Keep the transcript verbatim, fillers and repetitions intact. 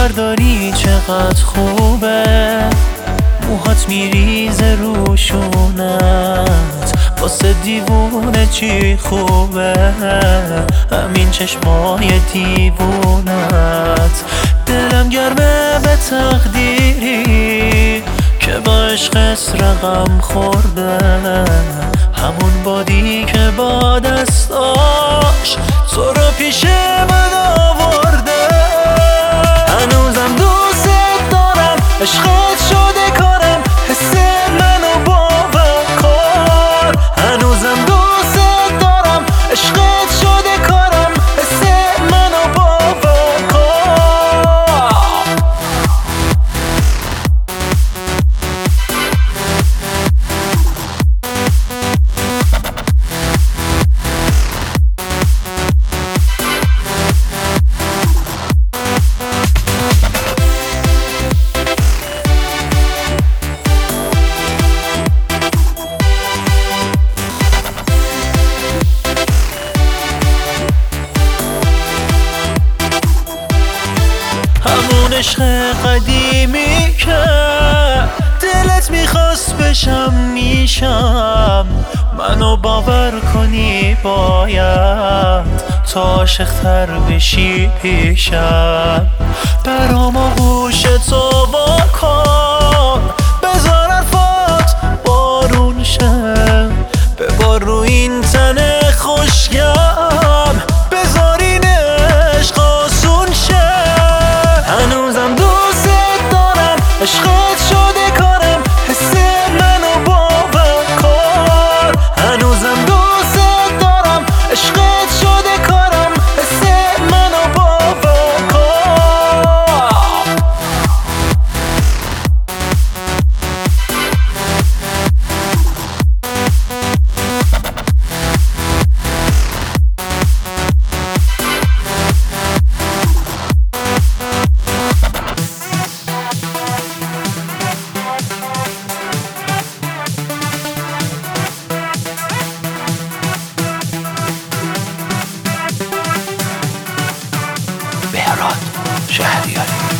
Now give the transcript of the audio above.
برداری چقدر خوبه، موهات میریزه روشونت، واسه دیوونه چی خوبه، همین چشمای دیوونت. دلم گرمه به تقدیری که با عشقت رقم خورده، همون بادی که با دستاش تو رو پیش من آورده. هنوزم دوست دارم، عشقت شده کارم، حس منو باور کن. هنوزم دوست دارم، عشقت شده کارم، حس منو باور کن. همون عشق قدیمی که دلت میخواست بشم میشم، منو باور کنی باید تا عاشق‌تر بشی پیشم. برام آغوش تو واکن، بذار حرفات بارون شه، ببار رو این تن خوشگم، بذار این عشق آسون شه. هنوزم دوست دارم، عشقت شده کارم، حس منو باور کن. هنوزم دوست دارم، عشقت شده کارم، حس منو باور کن. مهراد شهریاری.